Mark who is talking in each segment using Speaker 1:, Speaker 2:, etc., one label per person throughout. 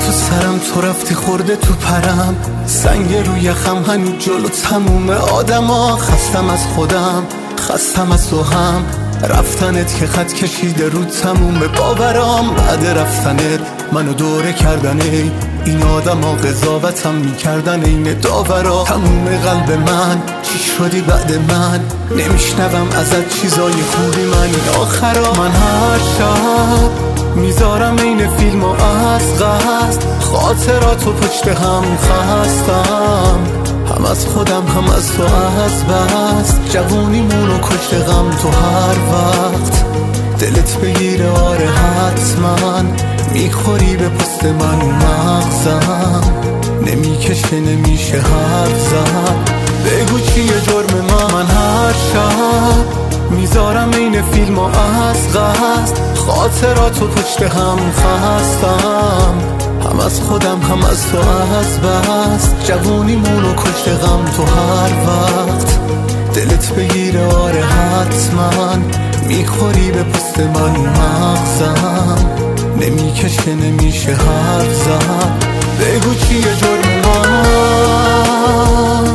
Speaker 1: تو سرم، تو رفتی خورده تو پرم، سنگ روی یخم هنوز جلو تموم آدما. خستم از خودم، خستم از تو هم، رفتنت که خط کشیده رو تموم باورام. بعد رفتنت منو دوره کردن این آدما، قضاوتم میکردن این داورا. تموم قلب من چی شدی بعد من؟ نمیشنوم ازت چیزای خوبی، من این آخرا. من هر شب میذارم این فیلم و از قصد خاطراتو پشت هم خستم، هم از خودم هم از تو از بس. جوونیمونو کشت غم تو هر وقت، دلت بگیره آره حتما، میخوری به پست من مغزم، نمیکشه نمیشه حرف زد. بگو چیه جرم من هر شب میذارم این فیلم و از قصد خاطراتو پشت هم خستم، هم از خودم هم از تو از بس. جوونیمونو کشت غم تو هر وقت، دلت بگیره آره حتما، میخوری به پست من مغزم، نمیکشه نمیشه حرف زد. بگو چیه جرم من؟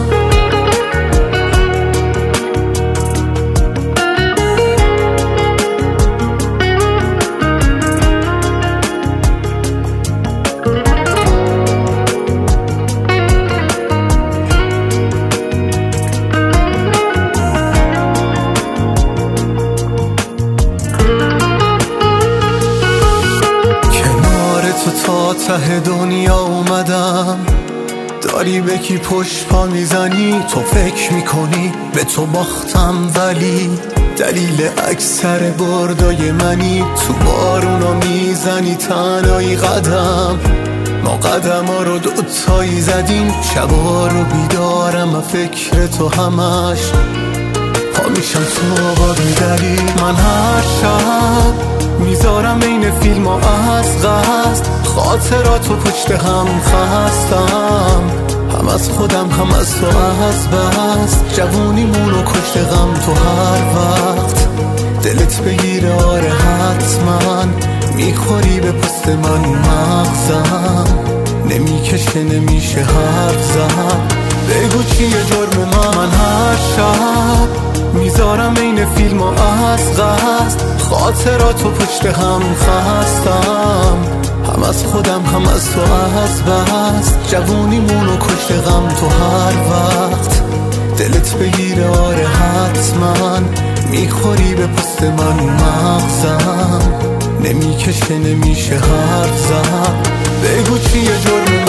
Speaker 1: تو تا ته دنیا اومدم، داری به کی پشت پا میزنی؟ تو فکر میکنی به تو باختم، ولی دلیل اکثر بردای منی. تو بارونا میزنی تنهایی قدم، ما قدم ها رو دوتایی زدیم. شبا رو بیدارم و فکر تو همش پا میشم تو با بیدلی. من هر شب میذارم این فیلم و از قصد خاطراتو پشت هم خستم، هم از خودم هم از تو از بس. جوونیمونو کشت غم تو هر وقت، دلت بگیره آره حتما، میخوری به پست من مغزم، نمیکشه نمیشه حرف زد. بگو چیه جرم من هر شب میذارم این فیلم و از قصد خاطراتو پشت هم خستم، هم از خودم هم از تو از بس. جوونیمونو کشت غم تو هر وقت، دلت بگیره آره حتما، میخوری به پست من مغزم، نمیکشه نمیشه حرف زد. بگو چیه جرم